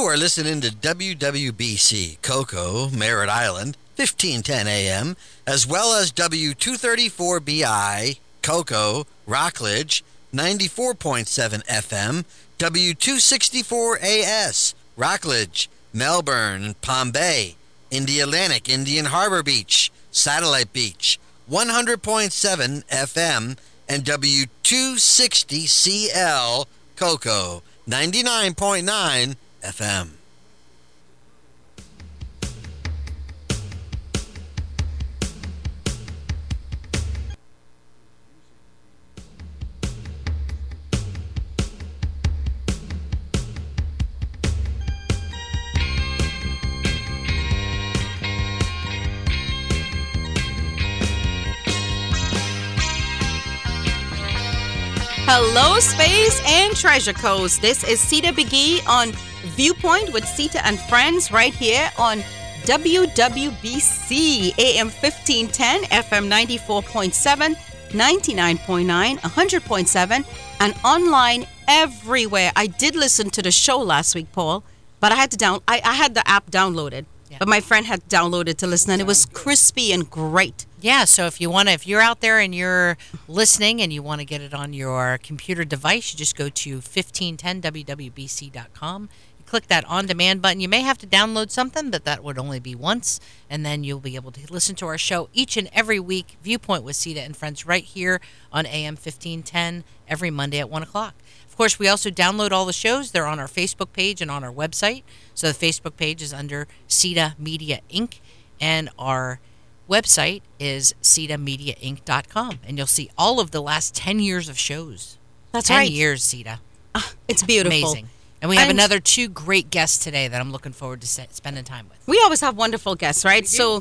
are listening to WWBC Cocoa, Merritt Island, 1510 AM, as well as W234BI Cocoa, Rockledge, 94.7 FM, W264AS, Rockledge, Melbourne, Palm Bay, Indialantic, Indian Harbor Beach, Satellite Beach, 100.7 FM, and W260CL Cocoa, 99.9 FM. Hello, Space and Treasure Coast. This is Sita Begee on Viewpoint with Sita and Friends right here on WWBC AM 1510, FM 94.7, 99.9, 100.7, and online everywhere. I did listen to the show last week, Paul, but I had the app downloaded. Yeah. But my friend had downloaded to listen, and it was crispy and great. Yeah, so if you're out there and you're listening and you want to get it on your computer device, you just go to 1510wwbc.com. You click that on-demand button. You may have to download something, but that would only be once, and then you'll be able to listen to our show each and every week, Viewpoint with Sita and Friends, right here on AM 1510 every Monday at 1 o'clock. Of course, we also download all the shows. They're on our Facebook page and on our website. So the Facebook page is under Sita Media Inc., and our website is sitamediainc.com, and you'll see all of the last 10 years of shows. That's 10 10 years, Sita. It's beautiful. Amazing. And we have another 2 great guests today that I'm looking forward to spending time with. We always have wonderful guests, right? So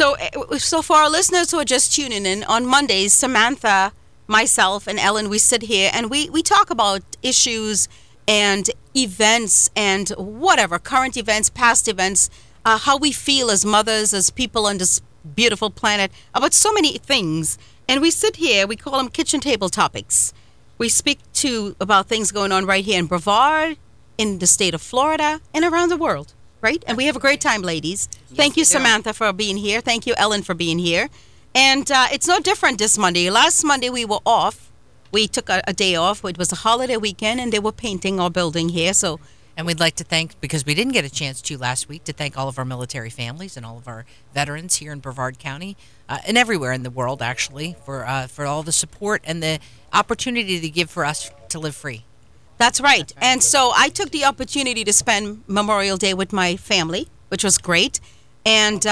for our listeners who are just tuning in, on Mondays, Samantha, myself, and Ellen, we sit here and we talk about issues and events and whatever, current events, past events, how we feel as mothers, as people on this beautiful planet, about so many things. And we sit here, we call them kitchen table topics. We speak about things going on right here in Brevard, in the state of Florida, and around the world, right? And we have a great time, ladies. Yes, thank you, Samantha, for being here. Thank you, Ellen, for being here. And it's no different this Monday. Last Monday, we were off. We took a day off. It was a holiday weekend, and they were painting our building here. And we'd like to thank, because we didn't get a chance to last week, to thank all of our military families and all of our veterans here in Brevard County and everywhere in the world, actually, for all the support and the opportunity to give for us to live free. That's right. And so I took the opportunity to spend Memorial Day with my family, which was great. And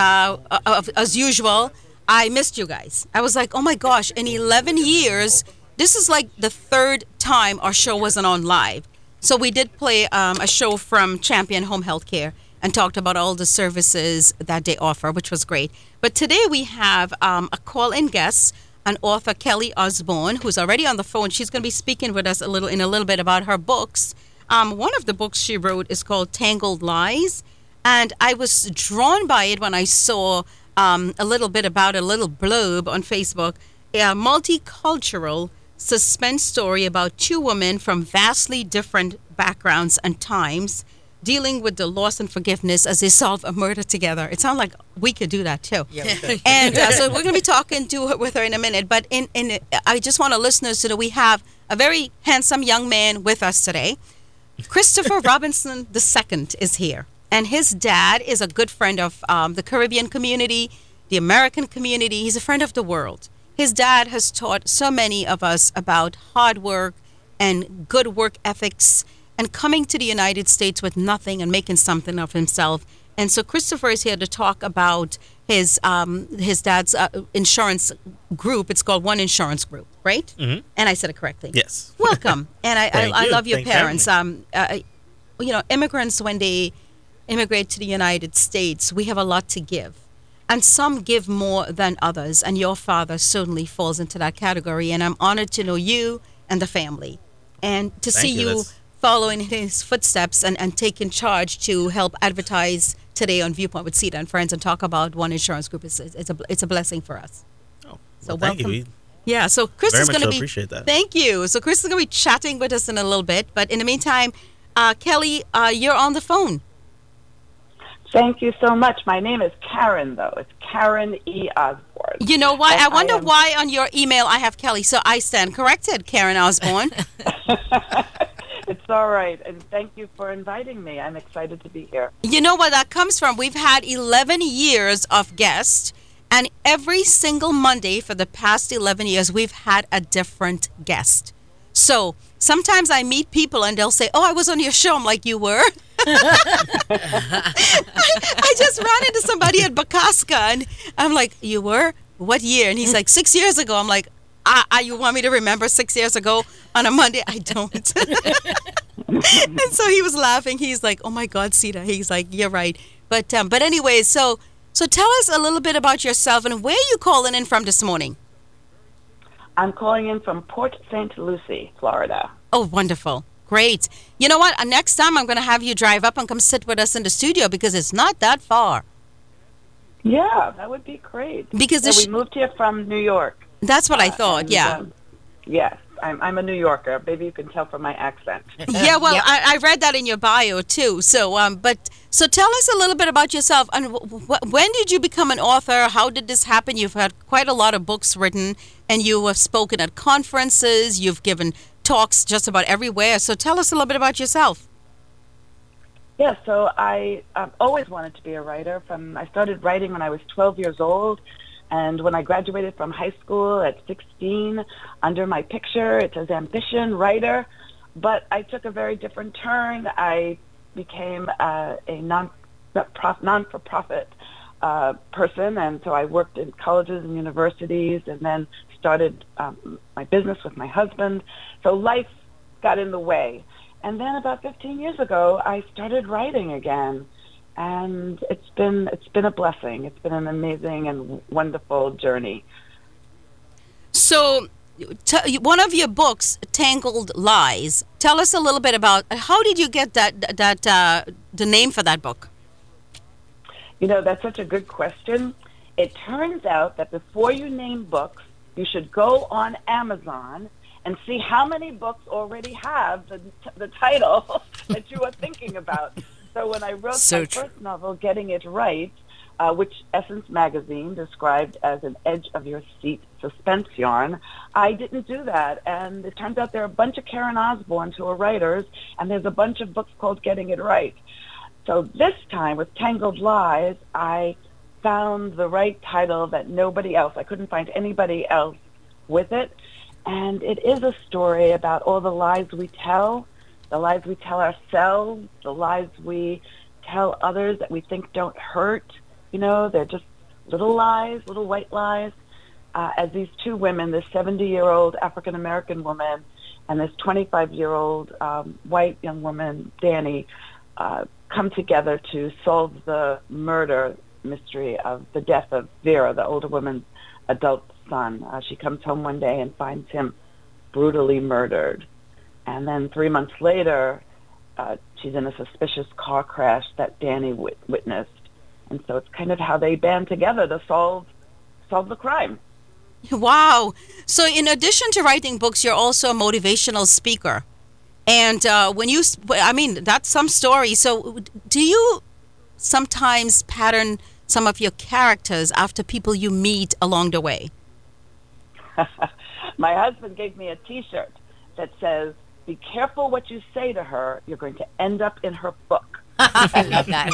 as usual, I missed you guys. I was like, oh my gosh, in 11 years, this is like the 3rd time our show wasn't on live. So we did play a show from Champion Home Healthcare and talked about all the services that they offer, which was great. But today we have a call-in guest, an author, Kelly Osborne, who's already on the phone. She's going to be speaking with us in a little bit about her books. One of the books she wrote is called Tangled Lies, and I was drawn by it when I saw a little bit about a little blurb on Facebook, a multicultural suspense story about 2 women from vastly different backgrounds and times dealing with the loss and forgiveness as they solve a murder together. It sounds like we could do that too. Yeah, and so we're going to be talking with her in a minute. But I just want our listeners to know we have a very handsome young man with us today. Christopher Robinson II is here. And his dad is a good friend of the Caribbean community, the American community. He's a friend of the world. His dad has taught so many of us about hard work and good work ethics and coming to the United States with nothing and making something of himself. And so Christopher is here to talk about his dad's insurance group. It's called One Insurance Group, right? Mm-hmm. And I said it correctly. Yes. Welcome. And I love your parents. Immigrants, when they immigrate to the United States, we have a lot to give. And some give more than others, and your father certainly falls into that category. And I'm honored to know you and the family, and to see you following his footsteps and taking charge to help advertise today on Viewpoint with Sita and Friends and talk about One Insurance Group. It's a blessing for us. Oh, so thank you. Yeah, so Chris is going to be. Appreciate that. Thank you. So Chris is going to be chatting with us in a little bit, but in the meantime, Kelly, you're on the phone. Thank you so much. My name is Karen, though. It's Karen E. Osborne. You know why? And I wonder am... why on your email I have Kelly. So I stand corrected, Karen Osborne. It's all right. And thank you for inviting me. I'm excited to be here. You know where that comes from? We've had 11 years of guests, and every single Monday for the past 11 years, we've had a different guest. So sometimes I meet people and they'll say, "Oh, I was on your show." I'm like, "You were?" I just ran into somebody at Bakaska and I'm like, "You were? What year?" And he's like, 6 years ago. I'm like, you want me to remember 6 years ago on a Monday? I don't. And so he was laughing. He's like, "Oh my God, Sita." He's like, "You're right." But anyway, so tell us a little bit about yourself and where you calling in from this morning. I'm calling in from Port St. Lucie, Florida. Oh, wonderful. Great. You know what? Next time I'm going to have you drive up and come sit with us in the studio because it's not that far. Yeah, that would be great. Because we moved here from New York. That's what I thought, yeah. Yes, I'm a New Yorker. Maybe you can tell from my accent. Yeah, well, Yep. I read that in your bio too. So, so tell us a little bit about yourself. And when did you become an author? How did this happen? You've had quite a lot of books written, and you have spoken at conferences. You've given talks just about everywhere. So, tell us a little bit about yourself. Yeah, so I always wanted to be a writer. I started writing when I was 12 years old. And when I graduated from high school at 16, under my picture, it says ambition, writer. But I took a very different turn. I became a non-for-profit person, and so I worked in colleges and universities and then started my business with my husband. So life got in the way. And then about 15 years ago, I started writing again. And it's been a blessing. It's been an amazing and wonderful journey. So, one of your books, Tangled Lies. Tell us a little bit about how did you get the name for that book? You know, that's such a good question. It turns out that before you name books, you should go on Amazon and see how many books already have the title that you are thinking about. So when I wrote my first novel, Getting It Right, which Essence Magazine described as an edge-of-your-seat suspense yarn, I didn't do that. And it turns out there are a bunch of Karen Osbornes who are writers, and there's a bunch of books called Getting It Right. So this time, with Tangled Lies, I found the right title that nobody else, I couldn't find anybody else with it. And it is a story about all the lies we tell, the lies we tell ourselves, the lies we tell others that we think don't hurt. You know, they're just little lies, little white lies. As these two women, this 70-year-old African-American woman and this 25-year-old white young woman, Danny, come together to solve the murder mystery of the death of Vera, the older woman's adult son. She comes home one day and finds him brutally murdered. And then 3 months later, she's in a suspicious car crash that Danny witnessed. And so it's kind of how they band together to solve the crime. Wow. So in addition to writing books, you're also a motivational speaker. And that's some story. So do you sometimes pattern some of your characters after people you meet along the way? My husband gave me a T-shirt that says, "Be careful what you say to her. You're going to end up in her book." I love that.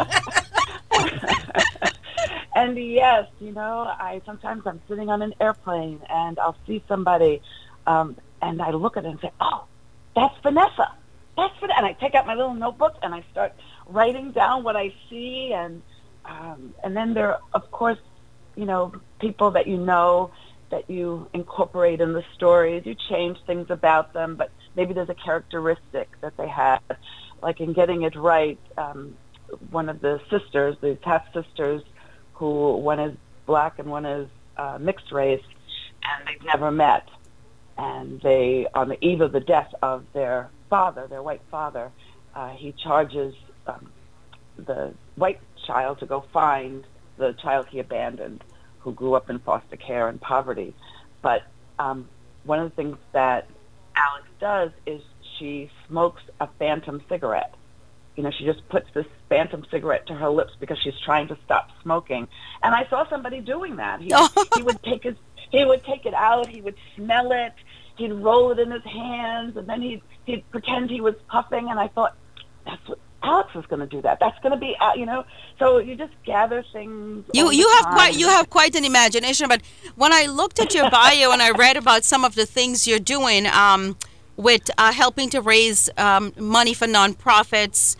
And yes, you know, sometimes I'm sitting on an airplane and I'll see somebody, and I look at it and say, "Oh, that's Vanessa. That's Vanessa." And I take out my little notebook and I start writing down what I see, and then there are, of course, you know, people that you know that you incorporate in the stories. You change things about them, but maybe there's a characteristic that they have. Like in Getting It Right, one of the sisters, these half-sisters, who one is black and one is mixed race, and they've never met. And they, on the eve of the death of their father, their white father, he charges the white child to go find the child he abandoned, who grew up in foster care and poverty. But one of the things that Alex does is she smokes a phantom cigarette. she just puts this phantom cigarette to her lips because she's trying to stop smoking. And I saw somebody doing that. He would take it out, he would smell it, he'd roll it in his hands, and then he'd pretend he was puffing. And I thought, that's what Alex is going to do. That's going to be, So you just gather things. You have quite an imagination. But when I looked at your bio and I read about some of the things you're doing, with helping to raise money for nonprofits,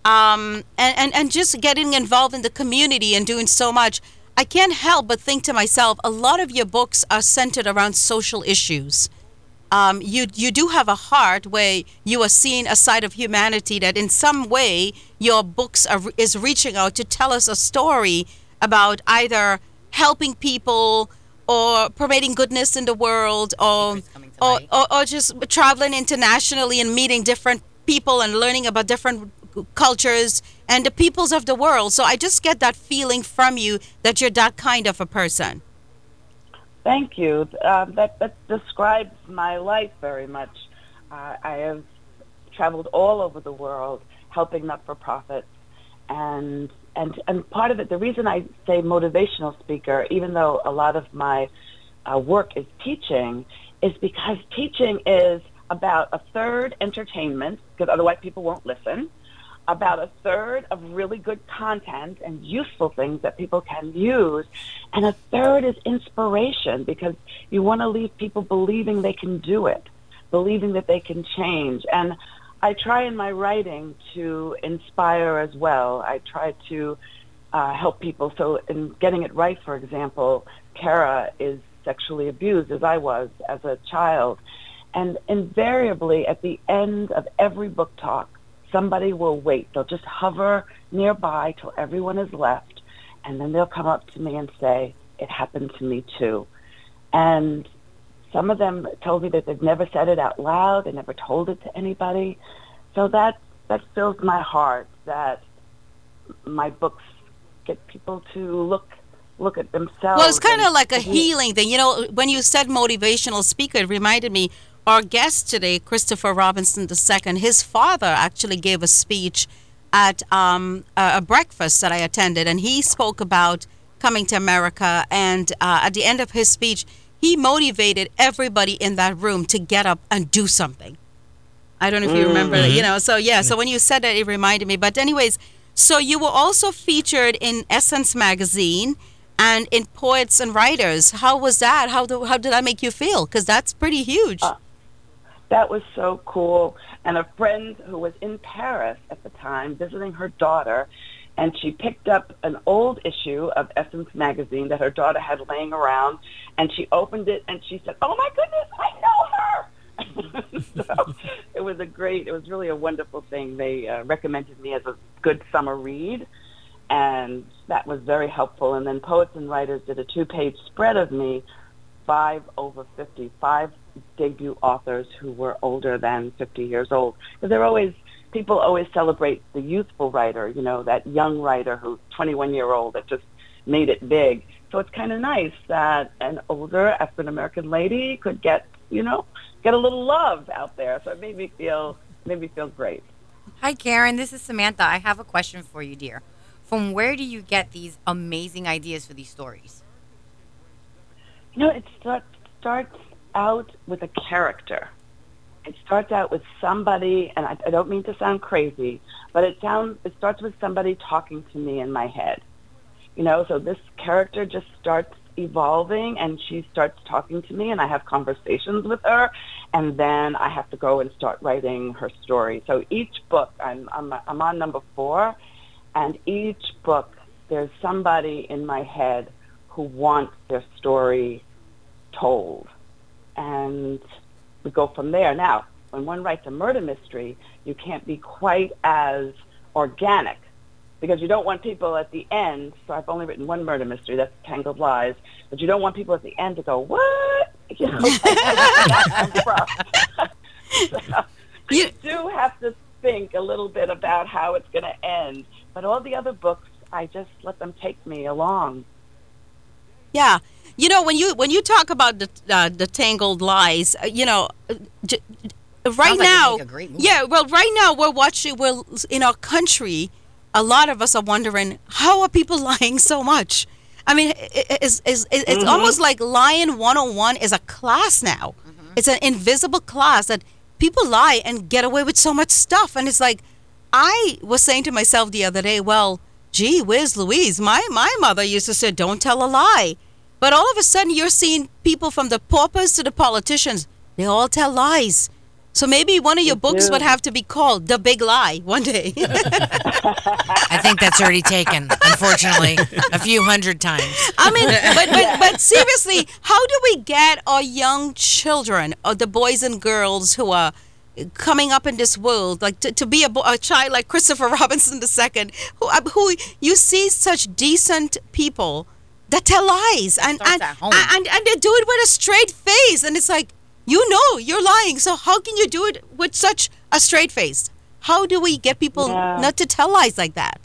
and just getting involved in the community and doing so much, I can't help but think to myself, a lot of your books are centered around social issues. You do have a heart where you are seeing a side of humanity that in some way your books is reaching out to tell us a story about either helping people or promoting goodness in the world, or just traveling internationally and meeting different people and learning about different cultures and the peoples of the world. So I just get that feeling from you that you're that kind of a person. Thank you. That describes my life very much. I have traveled all over the world helping not-for-profits, and part of it, the reason I say motivational speaker, even though a lot of my work is teaching, is because teaching is about a third entertainment, because otherwise people won't listen, about a third of really good content and useful things that people can use, and a third is inspiration, because you want to leave people believing they can do it, believing that they can change. And I try in my writing to inspire as well. I try to help people. So in Getting It Right, for example, Kara is sexually abused, as I was as a child. And invariably, at the end of every book talk, somebody will wait. They'll just hover nearby till everyone is left, and then they'll come up to me and say, it happened to me too. And some of them told me that they've never said it out loud, they never told it to anybody. So that fills my heart, that my books get people to look at themselves. Well, it's kind of like a healing thing. When you said motivational speaker, it reminded me, our guest today, Christopher Robinson II, his father actually gave a speech at a breakfast that I attended, and he spoke about coming to America, and at the end of his speech, he motivated everybody in that room to get up and do something. I don't know if you remember that, so when you said that, it reminded me. But anyways, so you were also featured in Essence magazine and in Poets and Writers. How was that? How did that make you feel? Because that's pretty huge. That was so cool. And a friend who was in Paris at the time visiting her daughter, and she picked up an old issue of Essence magazine that her daughter had laying around, and she opened it and she said, "Oh my goodness, I know her!" So it was really a wonderful thing. They recommended me as a good summer read, and that was very helpful. And then Poets and Writers did a 2-page spread of me, 5 over 50, 5 debut authors who were older than 50 years old. Because people always celebrate the youthful writer, that young writer who's 21-year-old that just made it big. So it's kind of nice that an older African-American lady could get a little love out there. So it made me feel great. Hi, Karen. This is Samantha. I have a question for you, dear. From where do you get these amazing ideas for these stories? It starts out with a character. It starts out with somebody, and I don't mean to sound crazy, but it starts with somebody talking to me in my head. So this character just starts evolving, and she starts talking to me, and I have conversations with her, and then I have to go and start writing her story. So each book, I'm on number 4, and each book there's somebody in my head who wants their story told, and we go from there. Now, when one writes a murder mystery, you can't be quite as organic, because you don't want people at the end, so I've only written one murder mystery, that's Tangled Lies, but you don't want people at the end to go, what? So you do have to think a little bit about how it's going to end, but all the other books, I just let them take me along. Yeah. When you talk about the Tangled Lies, right Sounds like it'd now, make a great movie. yeah, well, right now we're watching. We're in our country. A lot of us are wondering how are people lying so much. I mean, it's almost like Lying 101 is a class now. It's an invisible class that people lie and get away with so much stuff. And it's like, I was saying to myself the other day, well, gee whiz Louise, my mother used to say, don't tell a lie. But all of a sudden, you're seeing people from the paupers to the politicians. They all tell lies. So maybe one of your books would have to be called The Big Lie one day. I think that's already taken, unfortunately, a few hundred times. I mean, but seriously, how do we get our young children, or the boys and girls who are coming up in this world, like to be a child like Christopher Robinson II, who you see such decent people that tell lies and Starts at home. and they do it with a straight face, and it's like, you know you're lying, so how can you do it with such a straight face? How do we get people not to tell lies like that?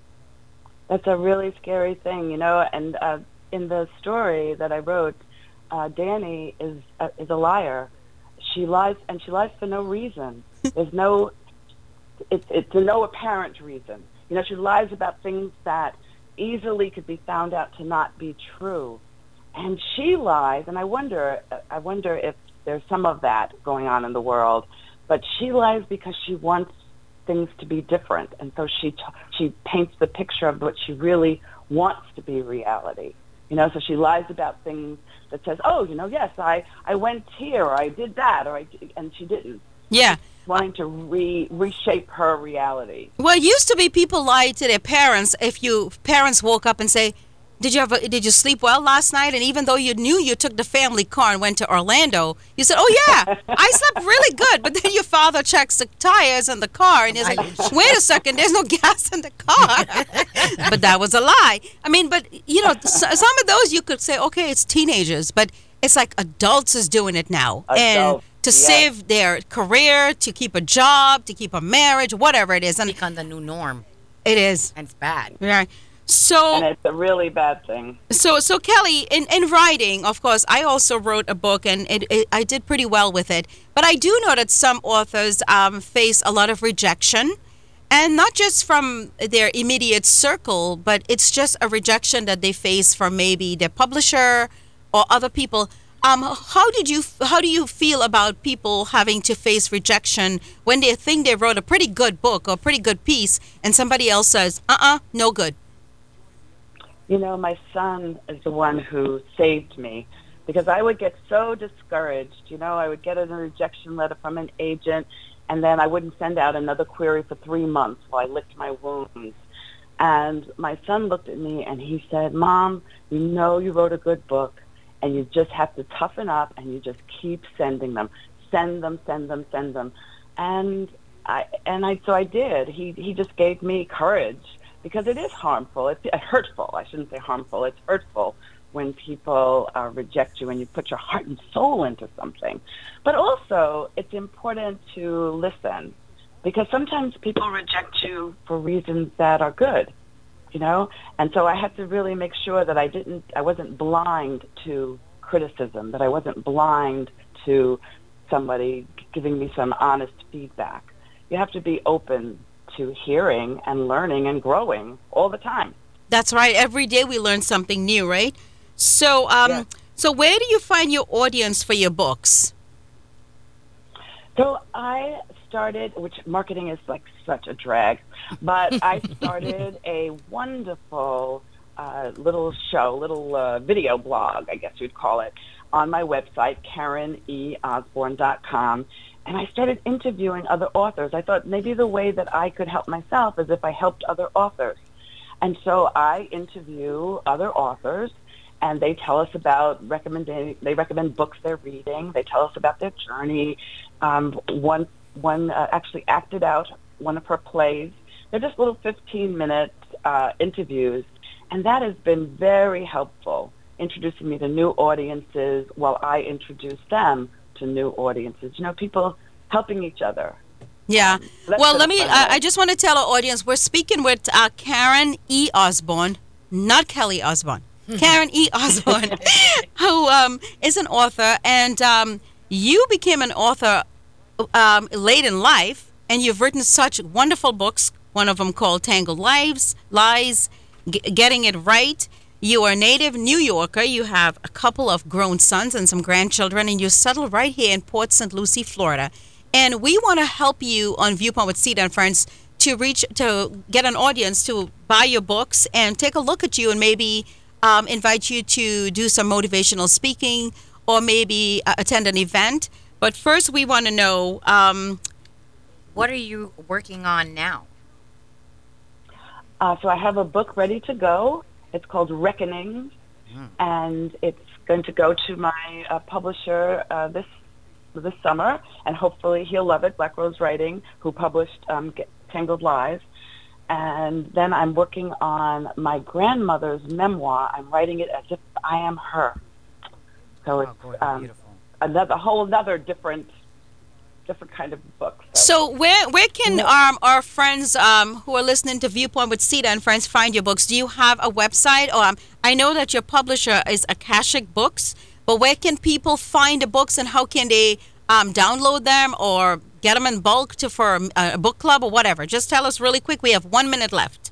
That's a really scary thing, you know. And in the story that I wrote, Danny is a liar. She lies, and she lies for no reason. There's no, it's a no apparent reason. You know, she lies about things that easily could be found out to not be true, and she lies. And I wonder if there's some of that going on in the world, but she lies because she wants things to be different, and so she paints the picture of what she really wants to be reality. You know, so she lies about things that says, oh, you know, yes, I went here, or I did that, and she didn't. Yeah. Wanting to reshape her reality. Well, it used to be people lie to their parents if parents woke up and say, did you sleep well last night? And even though you knew you took the family car and went to Orlando, you said, oh yeah, I slept really good. But then your father checks the tires in the car and he's like, wait a second, there's no gas in the car. But that was a lie. I mean, but you know, some of those you could say, okay, it's teenagers, but it's like adults is doing it now. And to save their career, to keep a job, to keep a marriage, whatever it is. And Become the new norm. it is. And it's bad. Right. So, And it's a really bad thing. so Kelly, in writing, of course, I also wrote a book, and I did pretty well with it. But I do know that some authors face a lot of rejection, and not just from their immediate circle, but it's just a rejection that they face from maybe their publisher or other people. How do you feel about people having to face rejection when they think they wrote a pretty good book or a pretty good piece, and somebody else says, no good? You know, my son is the one who saved me, because I would get so discouraged. You know, I would get a rejection letter from an agent, and then I wouldn't send out another query for 3 months while I licked my wounds. And my son looked at me and he said, Mom, you know you wrote a good book, and you just have to toughen up, and you just keep sending them. Send them. And so I did. He just gave me courage. Because it is harmful. It's hurtful. I shouldn't say harmful. It's hurtful when people reject you and you put your heart and soul into something. But also, it's important to listen, because sometimes people reject you for reasons that are good, you know? And so I had to really make sure that I wasn't blind to criticism, that I wasn't blind to somebody giving me some honest feedback. You have to be open to hearing and learning and growing all the time. That's right. Every day we learn something new, right? So, Yes. So where do you find your audience for your books? So I started, which marketing is like such a drag, but I started a wonderful little video blog, I guess you'd call it, on my website, KarenEOsborne.com. And I started interviewing other authors. I thought maybe the way that I could help myself is if I helped other authors. And so I interview other authors, and they tell us about they recommend books they're reading. They tell us about their journey. One actually acted out one of her plays. They're just little 15-minute interviews, and that has been very helpful, introducing me to new audiences while I introduce them to new audiences. You know, people helping each other. Yeah. Let's Well, put let it me. fun way. I just want to tell our audience we're speaking with Karen E. Osborne, not Kelly Osborne. Karen E. Osborne, who is an author, and you became an author late in life, and you've written such wonderful books. One of them called Tangled Lies, Getting It Right. You are a native New Yorker. You have a couple of grown sons and some grandchildren, and you're settled right here in Port St. Lucie, Florida. And we want to help you on Viewpoint with Sita and Friends to get an audience to buy your books and take a look at you and maybe invite you to do some motivational speaking or maybe attend an event. But first, we want to know What are you working on now? So I have a book ready to go. It's called Reckoning, and it's going to go to my publisher this summer, and hopefully he'll love it, Black Rose Writing, who published Tangled Lies. And then I'm working on my grandmother's memoir. I'm writing it as if I am her. So it's beautiful. another different kind of book. So where can our friends who are listening to Viewpoint with Sita and Friends find your books? Do you have a website? Or I know that your publisher is Akashic Books, but where can people find the books and how can they download them or get them in bulk for a book club or whatever? Just tell us really quick. We have 1 minute left.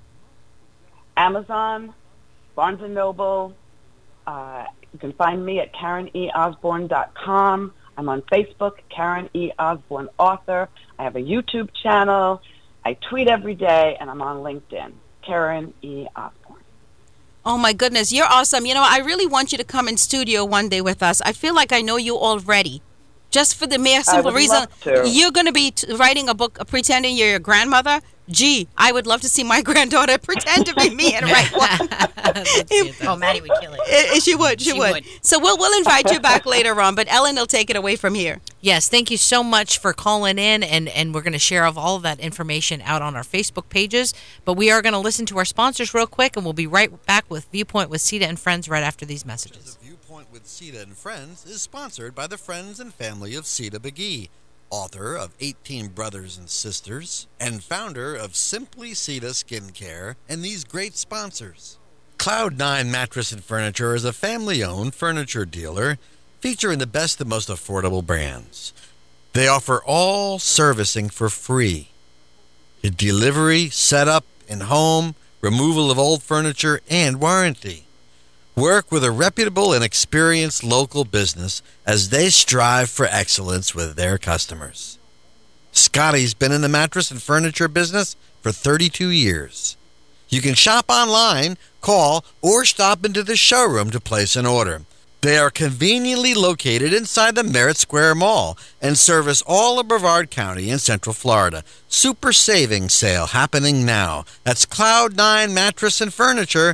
Amazon, Barnes & Noble. You can find me at KarenEosborne.com. I'm on Facebook, Karen E. Osborne Author. I have a YouTube channel. I tweet every day, and I'm on LinkedIn, Karen E. Osborne. Oh, my goodness. You're awesome. You know, I really want you to come in studio one day with us. I feel like I know you already. Just for the mere simple reason love to. you're going to be writing a book pretending you're your grandmother. Gee, I would love to see my granddaughter pretend to be me and write one. Oh, Maddie would kill it. She would. So we'll invite you back later on, but Ellen will take it away from here. Yes, thank you so much for calling in, and we're going to share all of that information out on our Facebook pages. But we are going to listen to our sponsors real quick, and we'll be right back with Viewpoint with Sita and Friends right after these messages. Viewpoint with Sita and Friends is sponsored by the friends and family of Sita McGee, author of 18 Brothers and Sisters, and founder of Simply Sita Skincare, and these great sponsors. Cloud9 Mattress and Furniture is a family-owned furniture dealer featuring the best and most affordable brands. They offer all servicing for free. Delivery, setup, and home, removal of old furniture, and warranty. Work with a reputable and experienced local business as they strive for excellence with their customers. Scotty's been in the mattress and furniture business for 32 years. You can shop online, call, or stop into the showroom to place an order. They are conveniently located inside the Merritt Square Mall and service all of Brevard County in Central Florida. Super savings sale happening now. That's Cloud9 Mattress and Furniture,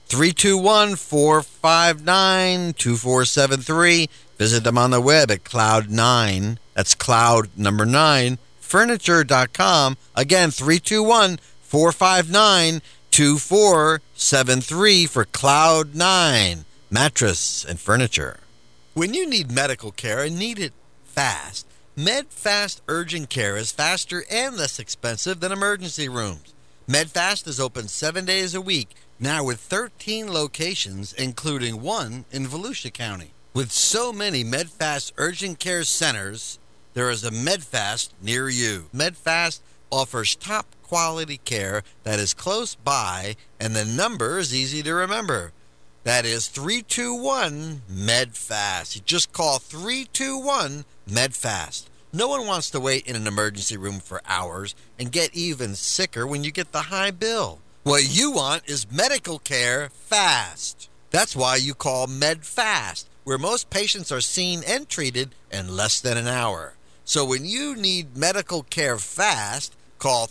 321-459-2473. Visit them on the web at Cloud9. That's Cloud number 9, furniture.com. Again, 321-459-2473 for Cloud9 Mattress and Furniture. When you need medical care and need it fast, MedFast Urgent Care is faster and less expensive than emergency rooms. MedFast is open 7 days a week, now with 13 locations, including one in Volusia County. With so many MedFast Urgent Care centers, there is a MedFast near you. MedFast offers top quality care that is close by, and the number is easy to remember. That is 321-MEDFAST. You just call 321-MEDFAST. No one wants to wait in an emergency room for hours and get even sicker when you get the high bill. What you want is medical care fast. That's why you call MedFast, where most patients are seen and treated in less than an hour. So when you need medical care fast, call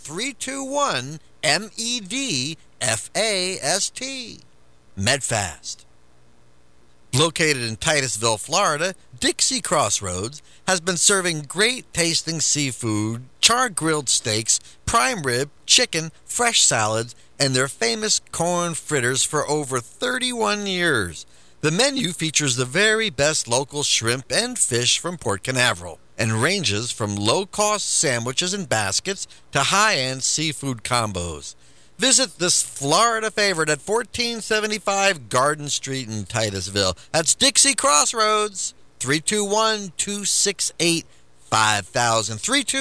321-MEDFAST. MedFast. Located in Titusville, Florida, Dixie Crossroads has been serving great tasting seafood, char-grilled steaks, prime rib, chicken, fresh salads, and their famous corn fritters for over 31 years. The menu features the very best local shrimp and fish from Port Canaveral and ranges from low-cost sandwiches and baskets to high-end seafood combos. Visit this Florida favorite at 1475 Garden Street in Titusville. That's Dixie Crossroads, 321-268-5685. 5000,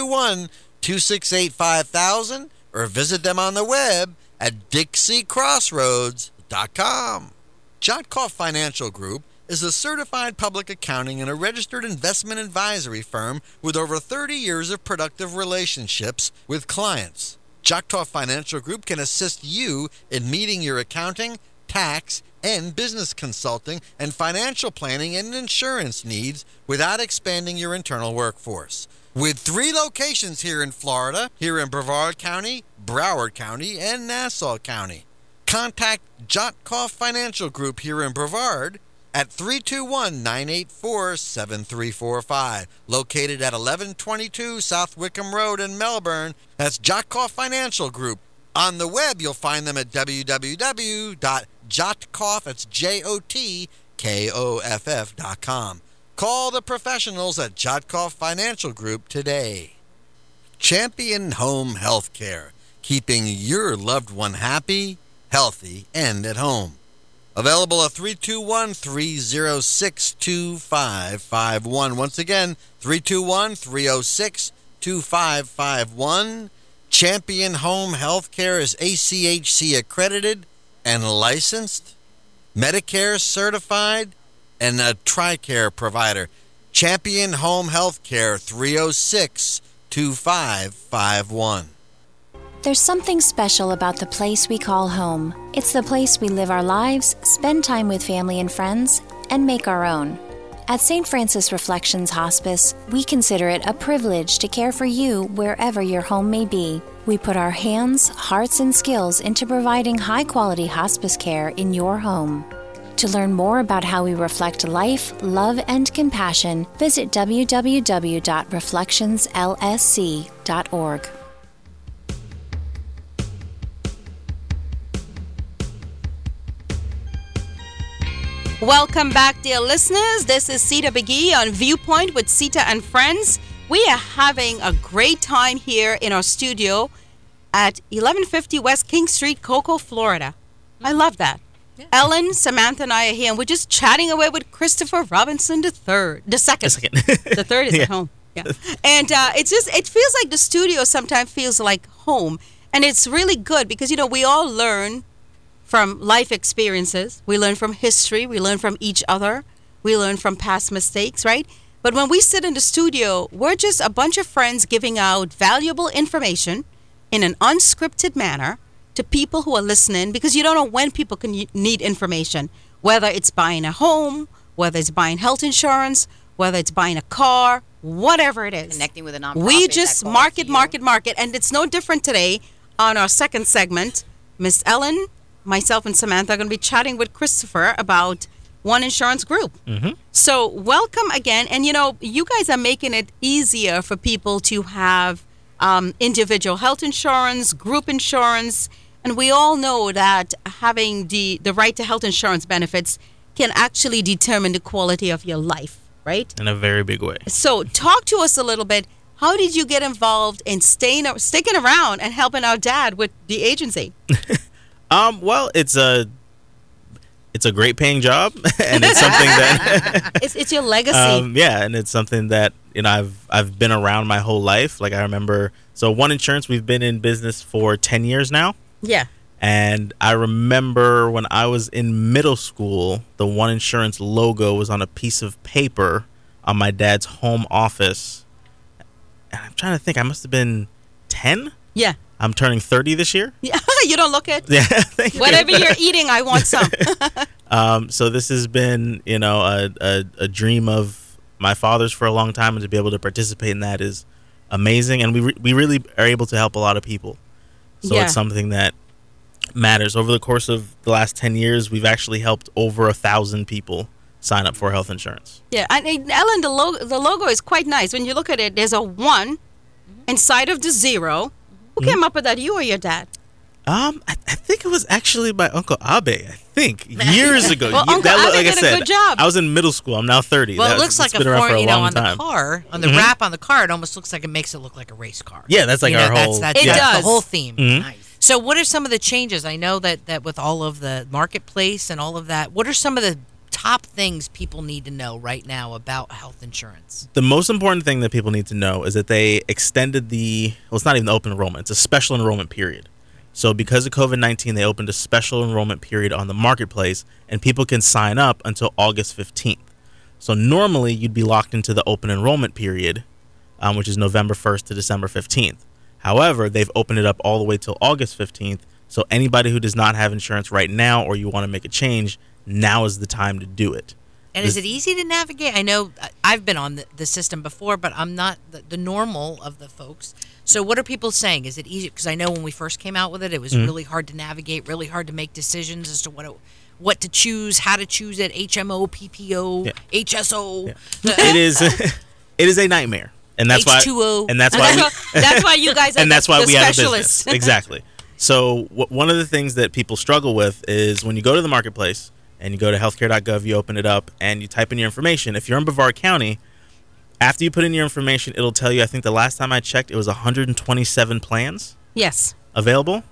321-268-5000, or visit them on the web at DixieCrossroads.com. Jotkoff Financial Group is a certified public accounting and a registered investment advisory firm with over 30 years of productive relationships with clients. Jotkoff Financial Group can assist you in meeting your accounting, tax, and business consulting and financial planning and insurance needs without expanding your internal workforce. With 3 locations here in Florida, here in Brevard County, Broward County, and Nassau County. Contact Jotkoff Financial Group here in Brevard at 321-984-7345, located at 1122 South Wickham Road in Melbourne. That's Jotkoff Financial Group. On the web, you'll find them at www.jotkoff, that's JOTKOFF.com. Call the professionals at Jotkoff Financial Group today. Champion Home Healthcare, keeping your loved one happy, healthy, and at home. Available at 321-306-2551. Once again, 321-306-2551. Champion Home Healthcare is ACHC accredited and licensed, Medicare certified, and a TRICARE provider. Champion Home Healthcare, 306-2551. There's something special about the place we call home. It's the place we live our lives, spend time with family and friends, and make our own. At St. Francis Reflections Hospice, we consider it a privilege to care for you wherever your home may be. We put our hands, hearts, and skills into providing high-quality hospice care in your home. To learn more about how we reflect life, love, and compassion, visit www.reflectionslsc.org. Welcome back, dear listeners. This is Sita Begui on Viewpoint with Sita and Friends. We are having a great time here in our studio at 1150 West King Street, Cocoa, Florida. I love that. Yeah. Ellen, Samantha, and I are here, and we're just chatting away with Christopher Robinson the second. The third is at home. Yeah. And it feels like the studio sometimes feels like home. And it's really good because, we all learn from life experiences. We learn from history. We learn from each other. We learn from past mistakes, right? But when we sit in the studio, we're just a bunch of friends giving out valuable information in an unscripted manner to people who are listening, because you don't know when people can need information, whether it's buying a home, whether it's buying health insurance, whether it's buying a car, whatever it is. Connecting with a nonprofit. We just market. And it's no different today on our second segment. Miss Ellen, myself, and Samantha are going to be chatting with Christopher about One Insurance Group. Mm-hmm. So welcome again. And, you guys are making it easier for people to have individual health insurance, group insurance. And we all know that having the right to health insurance benefits can actually determine the quality of your life, right? In a very big way. So talk to us a little bit. How did you get involved in sticking around and helping our dad with the agency? Well, it's a great paying job, and it's something that it's your legacy. Yeah, and it's something that I've been around my whole life. Like, I remember, so One Insurance, we've been in business for 10 years now. Yeah. And I remember when I was in middle school, the One Insurance logo was on a piece of paper on my dad's home office. And I'm trying to think, I must have been 10. Yeah. I'm turning 30 this year. Yeah, you don't look it. Yeah, thank you. Whatever you're eating, I want some. So this has been, a dream of my father's for a long time, and to be able to participate in that is amazing. And we really are able to help a lot of people. So It's something that matters. Over the course of the last 10 years, we've actually helped over 1,000 people sign up for health insurance. Yeah, and Ellen, the logo is quite nice. When you look at it, there's a 1 inside of the 0. Who came up with that, you or your dad? I think it was actually my Uncle Abe, years ago. Well, Uncle Abe did a good job. I was in middle school. I'm now 30. Well, it looks like a form, on the car, on the wrap on the car, it almost looks like it makes it look like a race car. Yeah, that's like our whole... It does. The whole theme. Mm-hmm. Nice. So what are some of the changes? I know that with all of the marketplace and all of that, what are some of the top things people need to know right now about health insurance? The most important thing that people need to know is that they extended it's not even the open enrollment, it's a special enrollment period. So because of COVID-19, they opened a special enrollment period on the marketplace, and people can sign up until August 15th. So normally you'd be locked into the open enrollment period, which is November 1st to December 15th. However, they've opened it up all the way till August 15th. So anybody who does not have insurance right now, or you want to make a change, now is the time to do it. And is it easy to navigate? I know I've been on the system before, but I'm not the normal of the folks. So what are people saying? Is it easy? Because I know when we first came out with it, it was really hard to navigate, really hard to make decisions as to what to choose, how to choose it, HMO, PPO, HSO. Yeah. It is a nightmare. And that's H2O. And that's why that's why you guys are and that's why the we have a specialists. business. Exactly. So one of the things that people struggle with is when you go to the marketplace and you go to healthcare.gov, you open it up and you type in your information. If you're in Brevard County, after you put in your information, it'll tell you, I think the last time I checked, it was 127 plans Yes. available.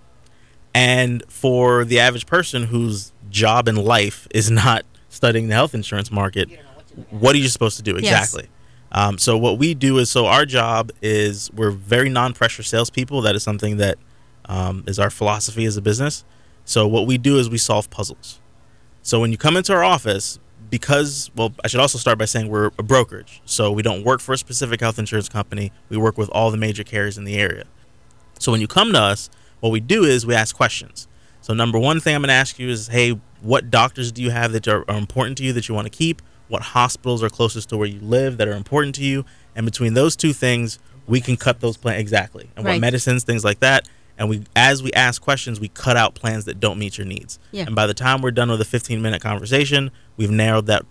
And for the average person whose job in life is not studying the health insurance market, what are you supposed to do? Exactly. So what we do is, our job is, we're very non-pressure salespeople. That is something that is our philosophy as a business. So what we do is we solve puzzles. So when you come into our office, I should also start by saying we're a brokerage. So we don't work for a specific health insurance company. We work with all the major carriers in the area. So when you come to us, what we do is we ask questions. So number one thing I'm going to ask you is, hey, what doctors do you have that are important to you that you want to keep? What hospitals are closest to where you live that are important to you? And between those two things, we can cut those plans. Exactly. And what medicines, things like that. And as we ask questions, we cut out plans that don't meet your needs. Yeah. And by the time we're done with a 15-minute conversation, we've narrowed that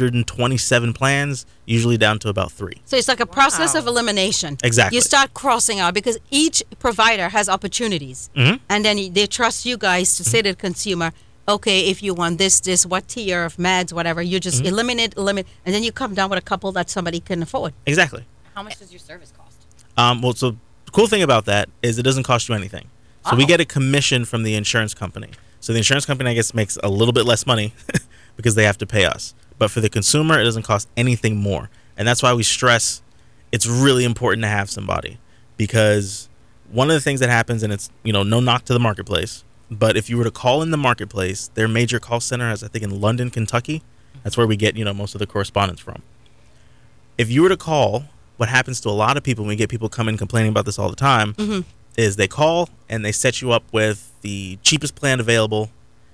127 plans, usually down to about 3. So it's like a process of elimination. Exactly. You start crossing out because each provider has opportunities. Mm-hmm. And then they trust you guys to say to the consumer, okay, if you want this, what tier of meds, whatever, you just eliminate, and then you come down with a couple that somebody can afford. Exactly. How much does your service cost? So the cool thing about that is it doesn't cost you anything. So we get a commission from the insurance company. So the insurance company, I guess, makes a little bit less money because they have to pay us. But for the consumer, it doesn't cost anything more. And that's why we stress it's really important to have somebody, because one of the things that happens, and it's, no knock to the marketplace, but if you were to call in the marketplace, their major call center is, I think, in London, Kentucky. That's where we get, most of the correspondence from. If you were to call, what happens to a lot of people, when we get people coming complaining about this all the time, is they call and they set you up with the cheapest plan available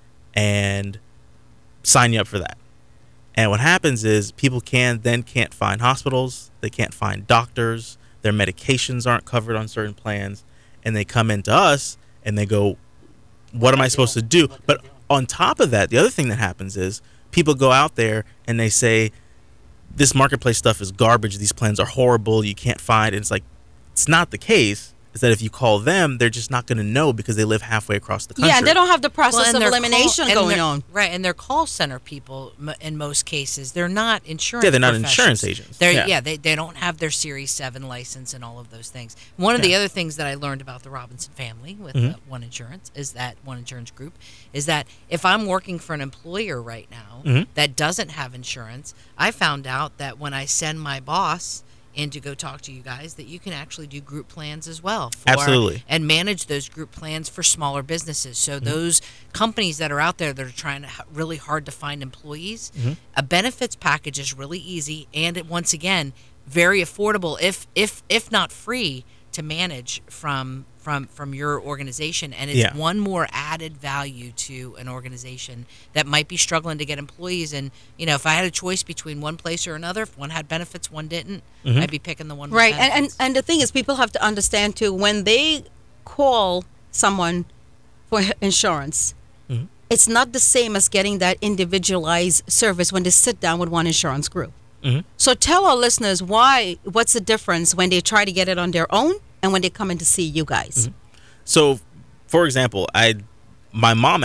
and sign you up for that. And what happens is people can't find hospitals, they can't find doctors, their medications aren't covered on certain plans, and they come into us and they go, what am I supposed to do? But on top of that, the other thing that happens is people go out there and they say, this marketplace stuff is garbage, these plans are horrible, you can't find it. It's like, it's not the case. Is that if you call them, they're just not going to know because they live halfway across the country. Yeah, they don't have the process of elimination going on. Right, and they're call center people in most cases. They're not insurance. Yeah, they're not insurance agents. They don't have their Series 7 license and all of those things. One of the other things that I learned about the Robinson family with One Insurance Group is that if I'm working for an employer right now that doesn't have insurance, I found out that when I send my boss and to go talk to you guys, that you can actually do group plans as well. Absolutely. And manage those group plans for smaller businesses. So those companies that are out there that are trying really hard to find employees, a benefits package is really easy and once again, very affordable, if not free, to manage from your organization, and it's one more added value to an organization that might be struggling to get employees. And if I had a choice between one place or another, if one had benefits, one didn't, I'd be picking the one with benefits. And the thing is, people have to understand too, when they call someone for insurance, it's not the same as getting that individualized service when they sit down with One Insurance Group. So tell our listeners what's the difference when they try to get it on their own and when they come in to see you guys. So, for example, my mom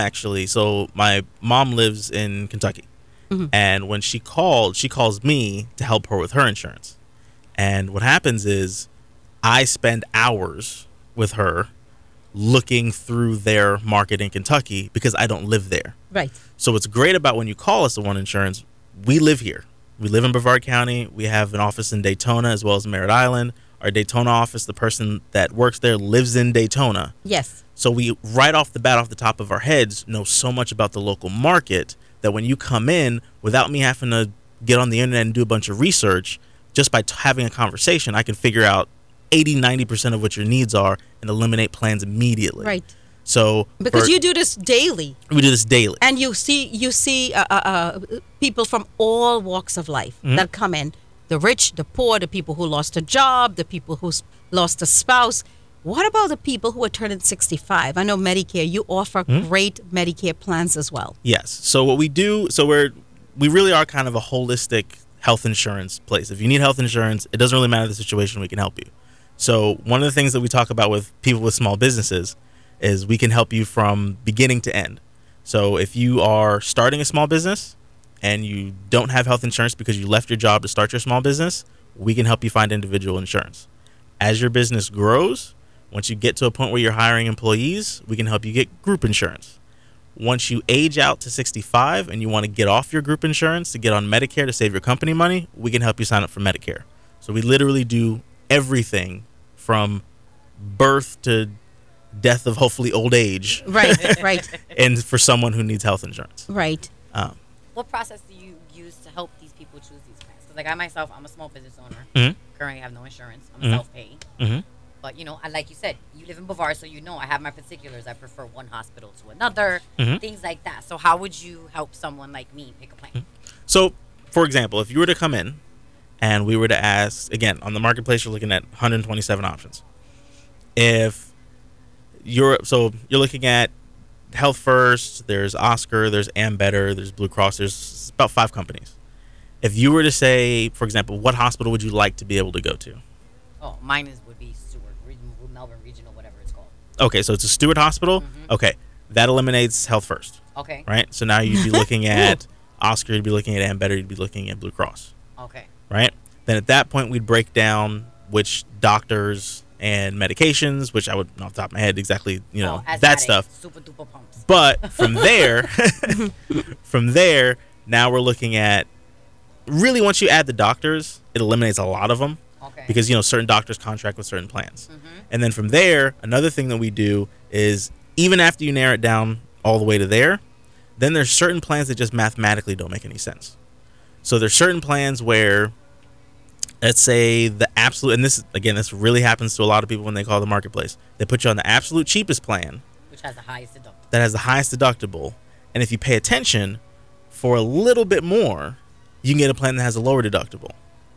lives in Kentucky. And when she calls me to help her with her insurance. And what happens is I spend hours with her looking through their market in Kentucky because I don't live there. Right. So what's great about when you call us at One Insurance, we live here. We live in Brevard County. We have an office in Daytona as well as Merritt Island. Our Daytona office, the person that works there lives in Daytona. Yes. So we, right off the bat, off the top of our heads, know so much about the local market that when you come in, without me having to get on the internet and do a bunch of research, just by having a conversation, I can figure out 80-90% of what your needs are and eliminate plans immediately. Right. So Because you do this daily. we do this daily. And you see people from all walks of life that come in. The rich, the poor, the people who lost a job, the people who lost a spouse. What about the people who are turning 65? I know Medicare, you offer great Medicare plans as well. Yes. So what we do, so we really are kind of a holistic health insurance place. If you need health insurance, it doesn't really matter the situation, we can help you. So one of the things that we talk about with people with small businesses is we can help you from beginning to end. So if you are starting a small business and you don't have health insurance because you left your job to start your small business, we can help you find individual insurance. As your business grows, once you get to a point where you're hiring employees, we can help you get group insurance. Once you age out to 65 and you want to get off your group insurance to get on Medicare to save your company money, we can help you sign up for Medicare. So we literally do everything from birth to death of hopefully old age. Right, right. And for someone who needs health insurance. Right. What process do you use to help these people choose these plans? Because, like, I myself, I'm a small business owner. Currently have no insurance. I'm self-pay. But, you know, like you said, you live in Brevard, so you know I have my particulars. I prefer one hospital to another, things like that. So how would you help someone like me pick a plan? So, for example, if you were to come in and we were to ask, again, on the marketplace, you're looking at 127 options. If you're looking at Health First, there's Oscar, there's Ambetter, there's Blue Cross, there's about 5 companies. If you were to say, for example, what hospital would you like to be able to go to? Oh, mine would be Stewart, Melbourne Regional, whatever it's called. Okay, so it's a Stewart Hospital. Okay, that eliminates Health First. Okay. Right? So now you'd be looking at Oscar, you'd be looking at Ambetter, you'd be looking at Blue Cross. Okay. Right? Then at that point, we'd break down which doctors and medications, which I would, off the top of my head, exactly, that stuff. Super duper pumps. But from there, now we're looking at, really, once you add the doctors, it eliminates a lot of them. Okay. Because, certain doctors contract with certain plans. And then from there, another thing that we do is, even after you narrow it down all the way to there, then there's certain plans that just mathematically don't make any sense. So there's certain plans where, let's say the absolute, and this really happens to a lot of people when they call the marketplace. They put you on the absolute cheapest plan, which has the highest deductible. That has the highest deductible. And if you pay attention, for a little bit more, you can get a plan that has a lower deductible.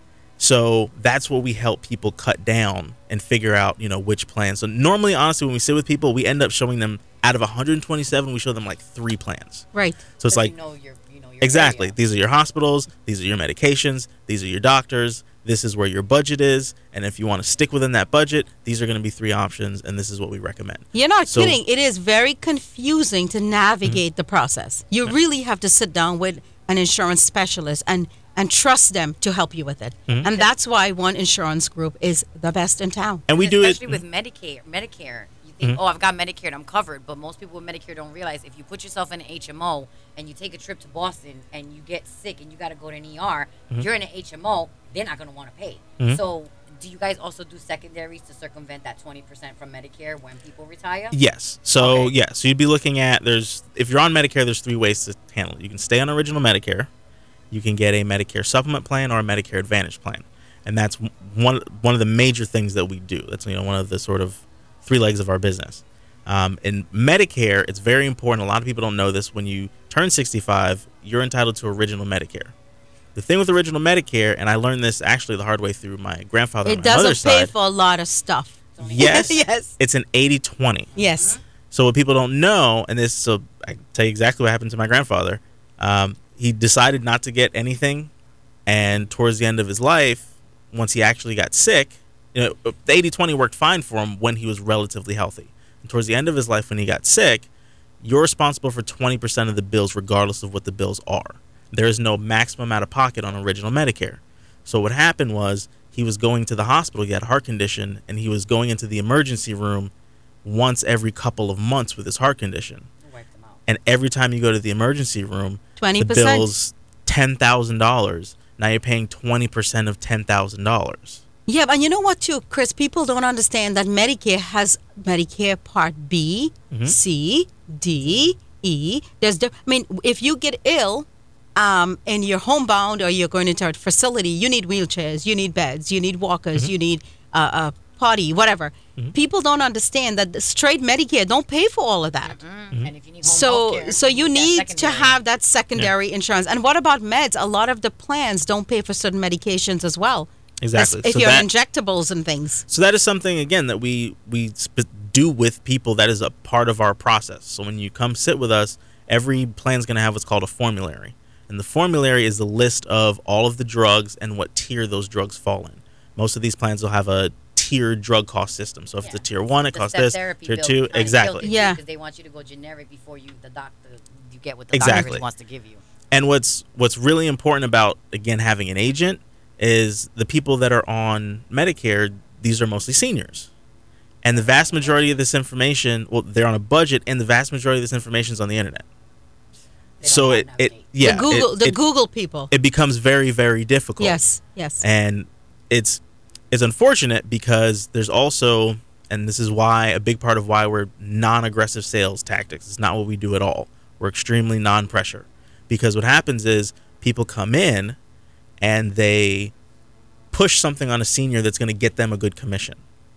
So that's what we help people cut down and figure out, which plan. So normally, honestly, when we sit with people, we end up showing them, out of 127, we show them like 3 plans. Right. So it's like, your exactly. area. These are your hospitals. These are your medications. These are your doctors. This is where your budget is. And if you want to stick within that budget, these are going to be 3 options. And this is what we recommend. You're not kidding. It is very confusing to navigate the process. You really have to sit down with an insurance specialist and trust them to help you with it. And that's why One Insurance Group is the best in town. And we do it. Especially with Medicare. You think, I've got Medicare and I'm covered. But most people with Medicare don't realize if you put yourself in an HMO and you take a trip to Boston and you get sick and you got to go to an ER, you're in an HMO, they're not going to want to pay. So do you guys also do secondaries to circumvent that 20% from Medicare when people retire? Yes. So, so you'd be looking at, if you're on Medicare, there's 3 ways to handle it. You can stay on original Medicare. You can get a Medicare supplement plan or a Medicare Advantage plan. And that's one of the major things that we do. That's one of the sort of 3 legs of our business. In Medicare, it's very important. A lot of people don't know this. When you turn 65, you're entitled to original Medicare. The thing with original Medicare, and I learned this actually the hard way through my grandfather on my mother's side. It doesn't pay for a lot of stuff. Yes. Yes. It's an 80-20. Yes. So what people don't know, and so I can tell you exactly what happened to my grandfather. He decided not to get anything, and towards the end of his life, once he actually got sick, the 80-20 worked fine for him when he was relatively healthy. And towards the end of his life, when he got sick, you're responsible for 20% of the bills, regardless of what the bills are. There is no maximum out of pocket on original Medicare. So what happened was he was going to the hospital. He had a heart condition, and he was going into the emergency room once every couple of months with his heart condition. And every time you go to the emergency room, 20%. the bill's $10,000. Now you're paying 20% of $10,000. Yeah, and you know what, too, Chris? People don't understand that Medicare has Medicare Part B, C, D, E. If you get ill and you're homebound or you're going into a facility, you need wheelchairs, you need beds, you need walkers, you need a potty, whatever. People don't understand that the straight Medicare don't pay for all of that. And if you need home healthcare, So you need to secondary. have that secondary insurance. And what about meds? A lot of the plans don't pay for certain medications as well. Exactly. If So you're that- injectables and things. So that is something, again, that we do with people. That is a part of our process. So when you come sit with us, every plan is going to have what's called a formulary. And the formulary is the list of all of the drugs and what tier those drugs fall in. Most of these plans will have a tiered drug cost system. So if it's a tier 1, it The costs step this. therapy Tier bill 2, kinda killed exactly. it, too, Yeah. because they want you to go generic before you get what the doctor Exactly. really wants to give you. And what's really important about, again, having an agent is the people that are on Medicare, these are mostly seniors. And the vast majority of this information, well, they're on a budget, and the vast majority of this information is on the internet. They don't So know how it to navigate. yeah, The it Google people. it becomes very, very difficult. Yes. And it's unfortunate because there's also, and this is why a big part of why we're non-aggressive sales tactics. It's not what we do at all. We're extremely non-pressure, because what happens is people come in and they push something on a senior that's going to get them a good commission.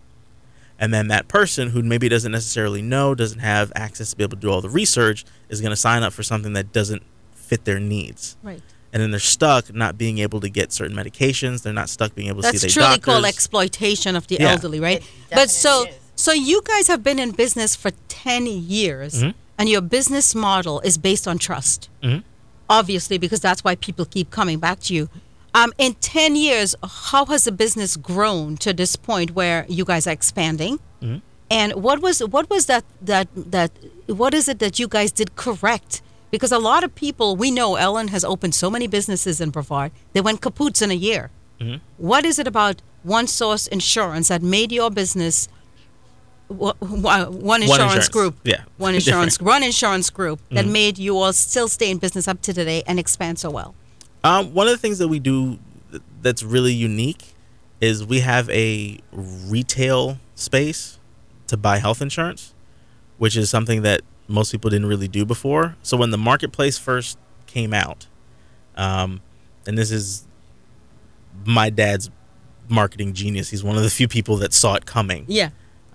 And then that person who maybe doesn't necessarily know, doesn't have access to be able to do all the research, is going to sign up for something that doesn't fit their needs. Right. And then they're stuck not being able to get certain medications. They're not stuck being able to That's see their truly doctors. called exploitation of the Yeah. elderly, right? It But definitely is. so you guys have been in business for 10 years, and your business model is based on trust. Obviously, because that's why people keep coming back to you. In 10 years, how has the business grown to this point where you guys are expanding? And what is it that you guys did correct? Because a lot of people, we know Ellen has opened so many businesses in Brevard, they went kapoots in a year. What is it about One Source Insurance that made your business one insurance group? Yeah. One insurance group that made you all still stay in business up to today and expand so well. One of the things that we do that's really unique is we have a retail space to buy health insurance, which is something that most people didn't really do before. So when the marketplace first came out, and this is my dad's marketing genius, he's one of the few people that saw it coming. Yeah.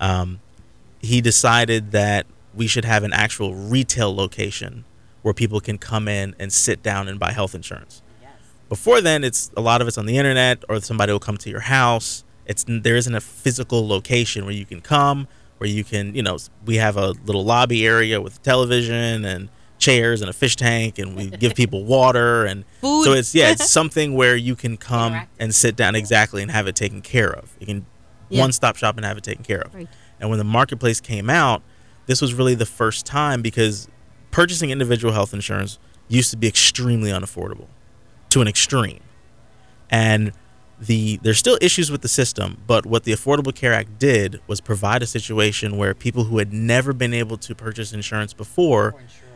He decided that we should have an actual retail location where people can come in and sit down and buy health insurance. Before then, a lot of it's on the internet, or somebody will come to your house. There isn't a physical location where you can come, where you can, we have a little lobby area with television and chairs and a fish tank, and we give people water and Food. So it's something where you can come Interactive. and sit down exactly and have it taken care of. You can one-stop shop and have it taken care of. Right. And when the marketplace came out, this was really the first time, because purchasing individual health insurance used to be extremely unaffordable to an extreme. And there's still issues with the system, but what the Affordable Care Act did was provide a situation where people who had never been able to purchase insurance before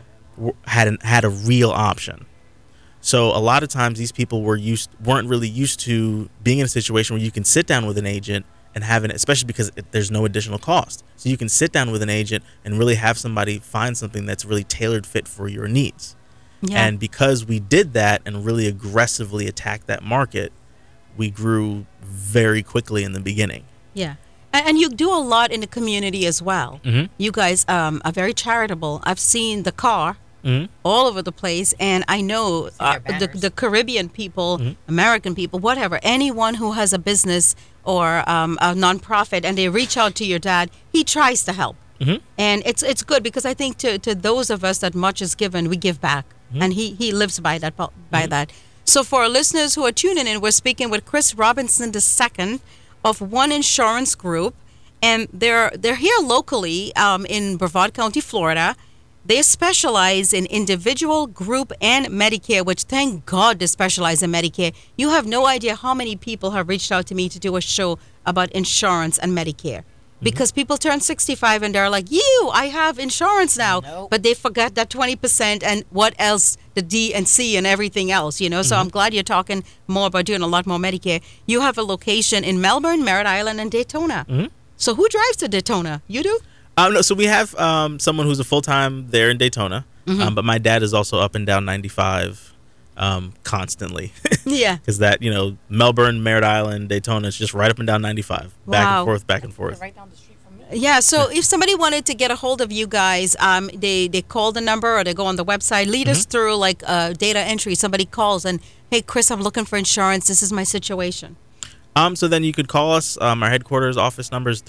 had a real option. So a lot of times these people weren't really used to being in a situation where you can sit down with an agent and have especially because there's no additional cost. So you can sit down with an agent and really have somebody find something that's really tailored fit for your needs. Yeah. And because we did that and really aggressively attacked that market, we grew very quickly in the beginning. Yeah. And you do a lot in the community as well. You guys are very charitable. I've seen the car all over the place, and I know their banners. the Caribbean people, American people, whatever, anyone who has a business or a nonprofit and they reach out to your dad, he tries to help. And it's good, because I think to those of us that much is given, we give back. And he lives by that. That. So for our listeners who are tuning in, we're speaking with Chris Robinson II of One Insurance Group, and they're here locally in Brevard County, Florida. They specialize in individual, group, and Medicare, which thank God they specialize in Medicare. You have no idea how many people have reached out to me to do a show about insurance and Medicare. because people turn 65 and they're like, I have insurance now. Nope. But they forgot that 20% and what else, the D and C and everything else, So I'm glad you're talking more about doing a lot more Medicare. You have a location in Melbourne, Merritt Island, and Daytona. So who drives to Daytona? You do? No, so we have someone who's a full-time there in Daytona, but my dad is also up and down 95 constantly. Yeah. Because that, Melbourne, Merritt Island, Daytona is just right up and down 95. Wow. Back and forth. Right down the street from me. Yeah, so if somebody wanted to get a hold of you guys, they call the number or they go on the website. Lead us through like data entry. Somebody calls and, hey, Chris, I'm looking for insurance. This is my situation. So then you could call us. Our headquarters office number is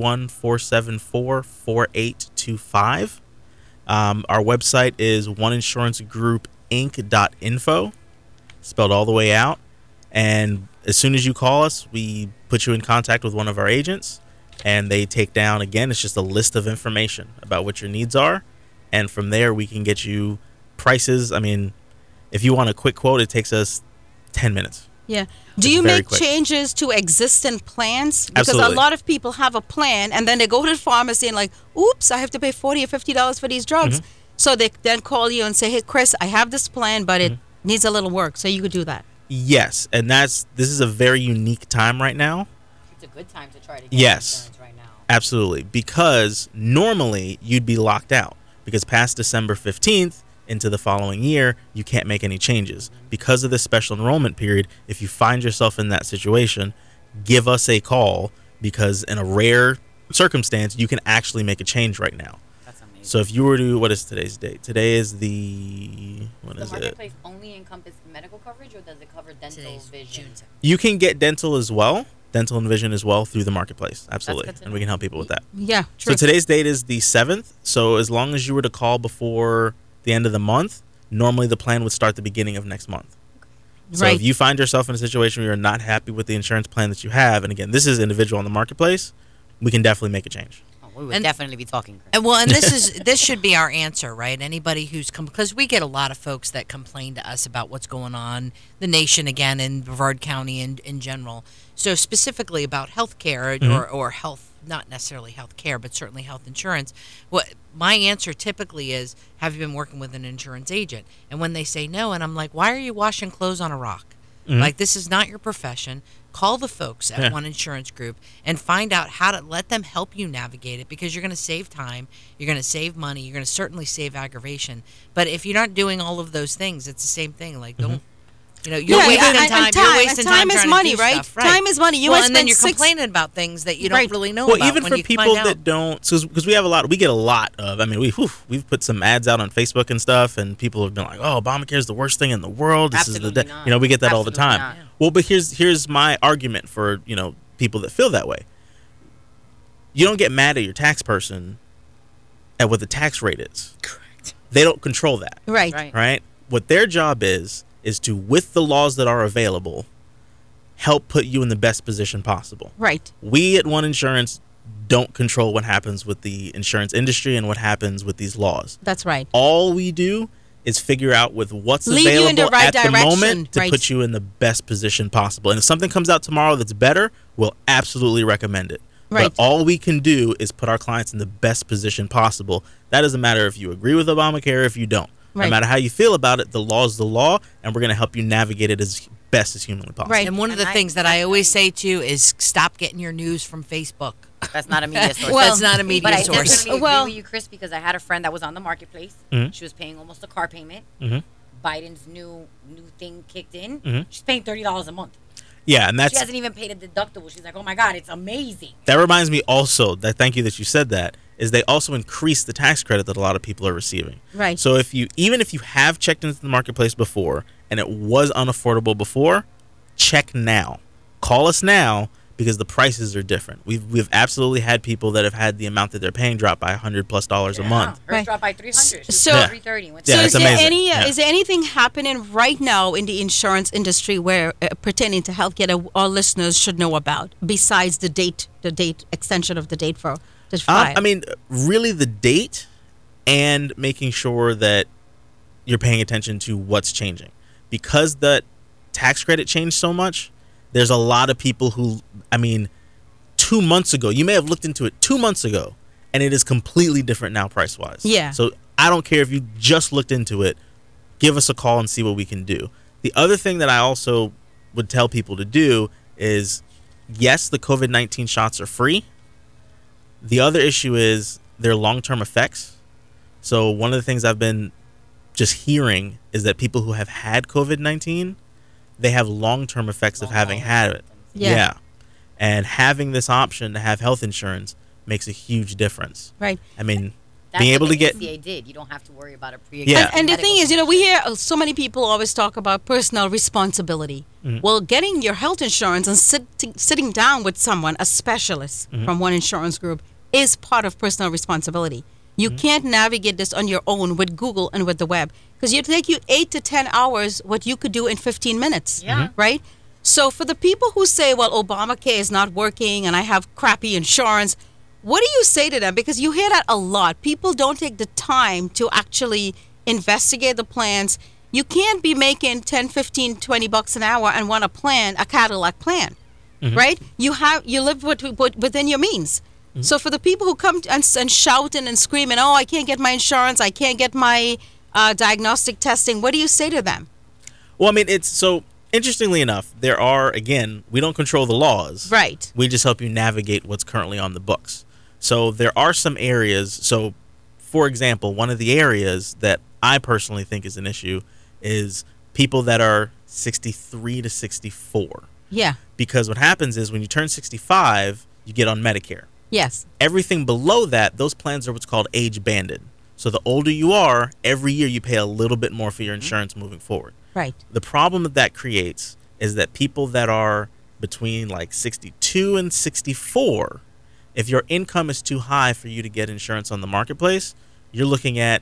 321-474-4825. Our website is oneinsurancegroupinc.info, spelled all the way out. And as soon as you call us, we put you in contact with one of our agents, and they take down, again, it's just a list of information about what your needs are. And from there, we can get you prices. I mean, if you want a quick quote, it takes us 10 minutes. Yeah. Do you make changes to existing plans? Because Absolutely. a lot of people have a plan and then they go to the pharmacy and like, oops, I have to pay $40 or $50 for these drugs. So they then call you and say, hey, Chris, I have this plan, but it needs a little work. So you could do that. Yes. And this is a very unique time right now. It's a good time to try to get Yes. insurance right now. Absolutely. Because normally you'd be locked out. Because past December 15th, into the following year, you can't make any changes. Because of this special enrollment period, if you find yourself in that situation, give us a call, because in a rare circumstance, you can actually make a change right now. That's amazing. So if you were to, what is today's date? Today is the, what Does is the it? marketplace only encompass medical coverage, or does it cover dental, Today's vision? June 2nd. You can get dental as well, dental and vision as well through the marketplace. Absolutely. good to And we know. can help people with that. Yeah, true. So today's date is the 7th. So as long as you were to call before the end of the month, normally the plan would start the beginning of next month. So Right. if you find yourself in a situation where you're not happy with the insurance plan that you have, and again, this is individual on the marketplace, we can definitely make a change. Oh, we would And- definitely be talking, Chris. And this should be our answer, right? Anybody who's because we get a lot of folks that complain to us about what's going on the nation again in Brevard County and in general. So specifically about health care or health, not necessarily health care, but certainly health insurance. What my answer typically is, have you been working with an insurance agent? And when they say no, and I'm like, why are you washing clothes on a rock? Like, this is not your profession. Call the folks at One Insurance Group and find out how to let them help you navigate it, because you're going to save time, you're going to save money, you're going to certainly save aggravation. But if you're not doing all of those things, it's the same thing. Like, don't, you're wasting and time. time- You're wasting time is trying to money, do right? stuff, Time is money. You well, wanna and then spend you're 6 complaining about things that you don't Right. really know Well, about. even when for you people find out. that don't, because we get a lot of, I mean, we've put some ads out on Facebook and stuff, and people have been like, oh, Obamacare is the worst thing in the world. This is Absolutely the, not. we get that all the Absolutely time. not. Well, but here's my argument for, people that feel that way. You don't get mad at your tax person at what the tax rate is. Correct. They don't control that, Right. right? What their job is to, with the laws that are available, help put you in the best position possible. Right. We at One Insurance don't control what happens with the insurance industry and what happens with these laws. That's right. All we do is figure out with what's Lead you in the available right at the direction, moment to right. put you in the best position possible. And if something comes out tomorrow that's better, we'll absolutely recommend it. Right. But all we can do is put our clients in the best position possible. That doesn't matter if you agree with Obamacare or if you don't. Right. No matter how you feel about it, the law is the law, and we're going to help you navigate it as best as humanly possible. Right. And one of the And I things that I always definitely- say too is stop getting your news from Facebook. That's not a media source. Well, That's not a media But I source. definitely agree Well- with you, Chris, because I had a friend that was on the marketplace. Mhm. She was paying almost a car payment. Mhm. Biden's new thing kicked in. Mhm. She's paying $30 a month. Yeah, and She that's hasn't even paid a deductible. She's like, oh my God, it's amazing. that reminds me also that, thank you that you said that, is they also increase the tax credit that a lot of people are receiving. Right. So even if you have checked into the marketplace before and it was unaffordable before, check now. Call us now, because the prices are different. We've absolutely had people that have had the amount that they're paying drop by $100+ a month. Hers Right. dropped by 300. She was So- paying 330. Went to Yeah, So it's is there amazing. any Yeah. is there anything happening right now in the insurance industry where pertaining to healthcare that our listeners should know about, besides the date extension of the date for the file? I mean, really the date and making sure that you're paying attention to what's changing. Because the tax credit changed so much, there's a lot of people who, 2 2 months ago. You may have looked into it 2 months ago, and it is completely different now price-wise. Yeah. So I don't care if you just looked into it. Give us a call and see what we can do. The other thing that I also would tell people to do is, yes, the COVID-19 shots are free. The other issue is their long-term effects. So one of the things I've been just hearing is that people who have had COVID-19, they have long-term effects of having had it. Yeah. And having this option to have health insurance makes a huge difference. Right. I mean, That's being able what to the get... ACA did. You don't have to worry about a pre. Yeah. And the thing is, we hear so many people always talk about personal responsibility. Well, getting your health insurance and sitting down with someone, a specialist from one insurance group, is part of personal responsibility. You can't navigate this on your own with Google and with the web, because it take you 8 to 10 hours what you could do in 15 minutes. Yeah. Right? So for the people who say, well, Obamacare is not working and I have crappy insurance, what do you say to them? Because you hear that a lot. People don't take the time to actually investigate the plans. You can't be making 10, 15, 20 bucks an hour and want a Cadillac plan, right? You live within your means. So for the people who come and shouting and screaming, oh, I can't get my insurance, I can't get my diagnostic testing, what do you say to them? Well, I mean, it's so... Interestingly enough, there are, again, we don't control the laws. Right. We just help you navigate what's currently on the books. So there are some areas. So, for example, one of the areas that I personally think is an issue is people that are 63 to 64. Yeah. Because what happens is when you turn 65, you get on Medicare. Yes. Everything below that, those plans are what's called age banded. So the older you are, every year you pay a little bit more for your insurance moving forward. Right. The problem that creates is that people that are between like 62 and 64, if your income is too high for you to get insurance on the marketplace, you're looking at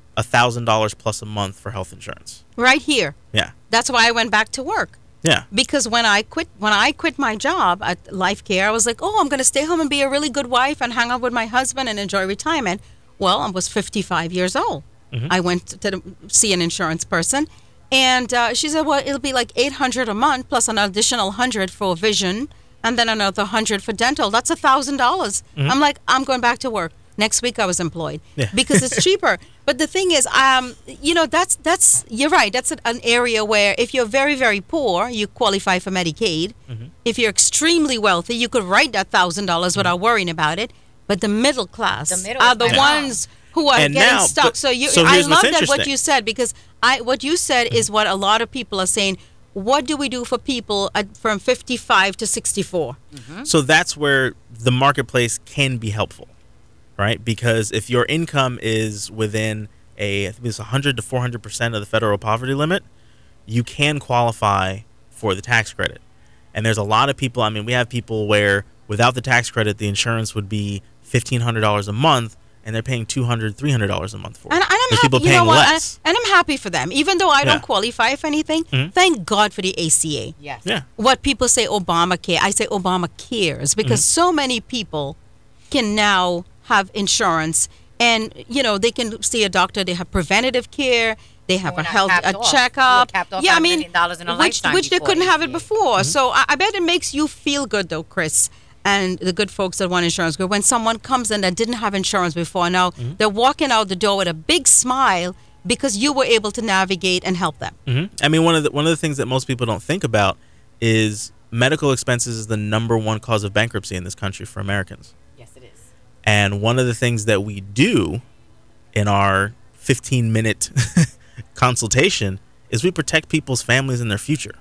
$1,000 plus a month for health insurance. Right here. Yeah. That's why I went back to work. Yeah. Because when I quit my job at Life Care, I was like, oh, I'm going to stay home and be a really good wife and hang out with my husband and enjoy retirement. Well, I was 55 years old. I went to see an insurance person. And she said, well, it'll be like $800 a month plus an additional $100 for vision and then another $100 for dental. That's $1,000. I'm like, I'm going back to work. Next week I was employed because it's cheaper. But the thing is, that's you're right. That's an area where if you're very, very poor, you qualify for Medicaid. If you're extremely wealthy, you could write that $1,000 without worrying about it. But the middle class are the ones who are And getting now, stuck. but- So so I here's love what's that what interesting. you said, because what you said is what a lot of people are saying. What do we do for people from 55 to 64? So that's where the marketplace can be helpful, right? Because if your income is within I think it's 100 to 400% of the federal poverty limit, you can qualify for the tax credit. And there's a lot of people, I mean, we have people where without the tax credit, the insurance would be $1,500 a month, and they're paying $200, $300 a month for it. And I'm There's happy, people you know paying what? less. And I'm happy for them, even though I Yeah. don't qualify for anything. Thank God for the ACA. Yes. Yeah. What people say Obamacare, I say Obamacares, because so many people can now have insurance, and they can see a doctor. They have preventative care. They have We're a not health capped a off. checkup. We're capped off Yeah, at I $1 mean, million in a which lifetime they before couldn't have it ACA. before. So I bet it makes you feel good, though, Chris, and the good folks at One Insurance Group, when someone comes in that didn't have insurance before. Now they're walking out the door with a big smile because you were able to navigate and help them. I mean, one of the things that most people don't think about is medical expenses is the number one cause of bankruptcy in this country for Americans. Yes, it is. And one of the things that we do in our 15-minute consultation is we protect people's families and their future.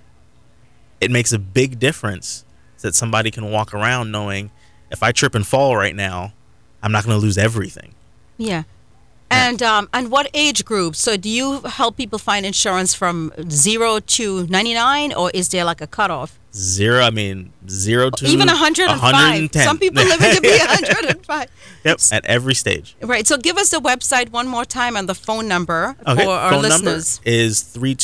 It makes a big difference that somebody can walk around knowing if I trip and fall right now, I'm not going to lose everything. Yeah. And what age group? So do you help people find insurance from 0 to 99, or is there like a cutoff? 0 to Even 105. 110. Some people living to be 105. Yep, at every stage. Right. So give us the website one more time and the phone number Okay, for our phone listeners. number is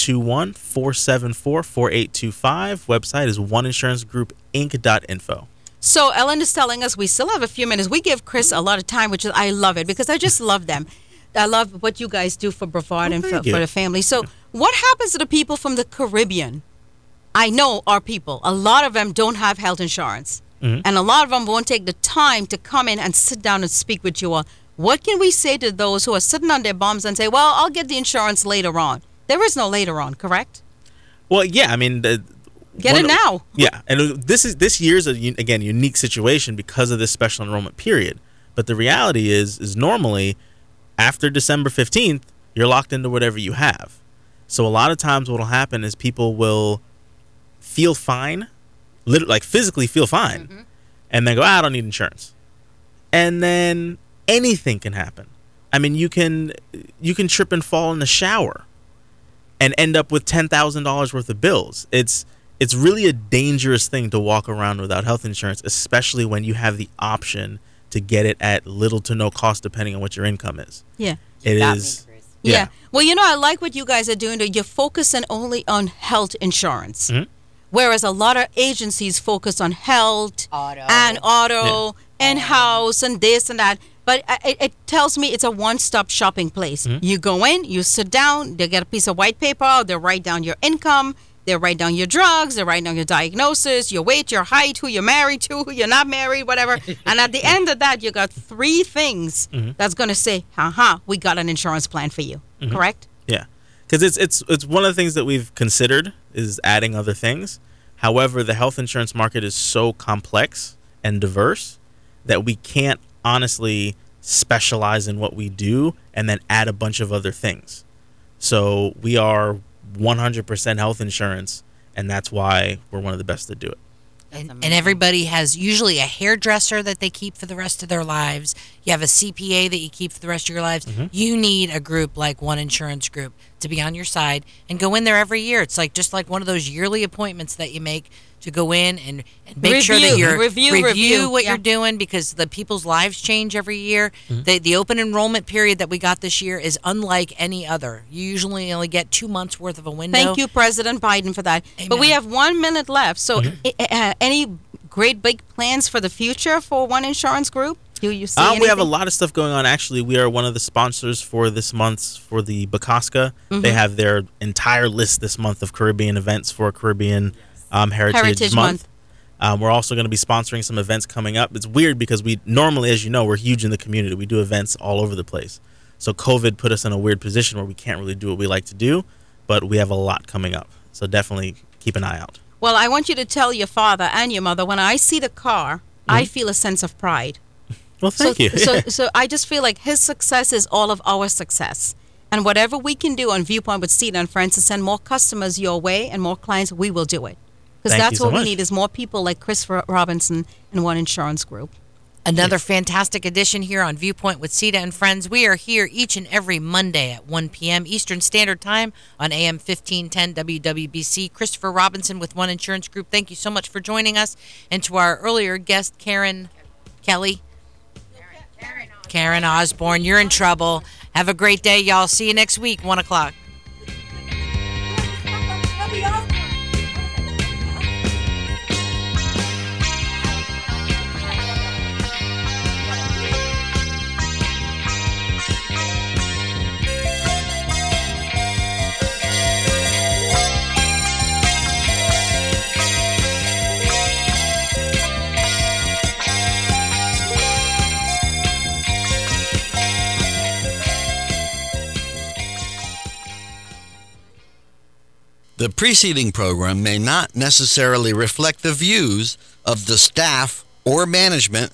321-474-4825. Website is oneinsurancegroup.inc.info. So Ellen is telling us we still have a few minutes. We give Chris a lot of time, which is, I love it, because I just love them. I love what you guys do for Brevard and for the family. So what happens to the people from the Caribbean? I know our people, a lot of them don't have health insurance. and a lot of them won't take the time to come in and sit down and speak with you all. What can we say to those who are sitting on their bums and say, well, I'll get the insurance later on? There is no later on, correct? Well, yeah, I mean, Get it now. Yeah, and this year's again unique situation because of this special enrollment period. But the reality is normally after December 15th, you're locked into whatever you have. So a lot of times what will happen is people will feel fine, like physically feel fine, and then go, I don't need insurance. And then anything can happen. I mean, you can trip and fall in the shower and end up with $10,000 worth of bills. It's really a dangerous thing to walk around without health insurance, especially when you have the option to get it at little to no cost depending on what your income is. Yeah. It Got is. me, Chris. Yeah. Well, I like what you guys are doing. You're focusing only on health insurance, whereas a lot of agencies focus on health and auto and house and this and that. But it tells me it's a one-stop shopping place. You go in, you sit down, they get a piece of white paper, they write down your income, they write down your drugs, they write down your diagnosis, your weight, your height, who you're married to, who you're not married, whatever. And at the end of that, you got 3 things that's going to say, we got an insurance plan for you. Correct? Yeah, because it's one of the things that we've considered is adding other things. However, the health insurance market is so complex and diverse that we can't honestly specialize in what we do and then add a bunch of other things. So we are 100% health insurance, and that's why we're one of the best to do it. And everybody has usually a hairdresser that they keep for the rest of their lives. You have a CPA that you keep for the rest of your lives. You need a group like One Insurance Group to be on your side and go in there every year. It's like just like one of those yearly appointments that you make to go in and make sure that you're review what you're doing, because the people's lives change every year. The open enrollment period that we got this year is unlike any other. You usually only get 2 months worth of a window. Thank you, President Biden, for that. Amen. But we have 1 minute left. So any great big plans for the future for One Insurance Group? Do you see anything? We have a lot of stuff going on. Actually, we are one of the sponsors for this month's for the Bacosca. They have their entire list this month of Caribbean events for Caribbean Heritage Month. We're also going to be sponsoring some events coming up. It's weird because we normally, as you know, we're huge in the community. We do events all over the place. So COVID put us in a weird position where we can't really do what we like to do, but we have a lot coming up. So definitely keep an eye out. Well, I want you to tell your father and your mother, when I see the car, I feel a sense of pride. Well, thank you. So I just feel like his success is all of our success. And whatever we can do on Viewpoint with Cedar and Friends to send more customers your way and more clients, we will do it. Because that's what we need is more people like Christopher Robinson and One Insurance Group. Another fantastic edition here on Viewpoint with Cedar and Friends. We are here each and every Monday at 1 p.m. Eastern Standard Time on AM 1510 WWBC. Christopher Robinson with One Insurance Group, thank you so much for joining us. And to our earlier guest, Karen Osborne, you're in trouble. Have a great day, y'all. See you next week, 1 o'clock. The preceding program may not necessarily reflect the views of the staff or management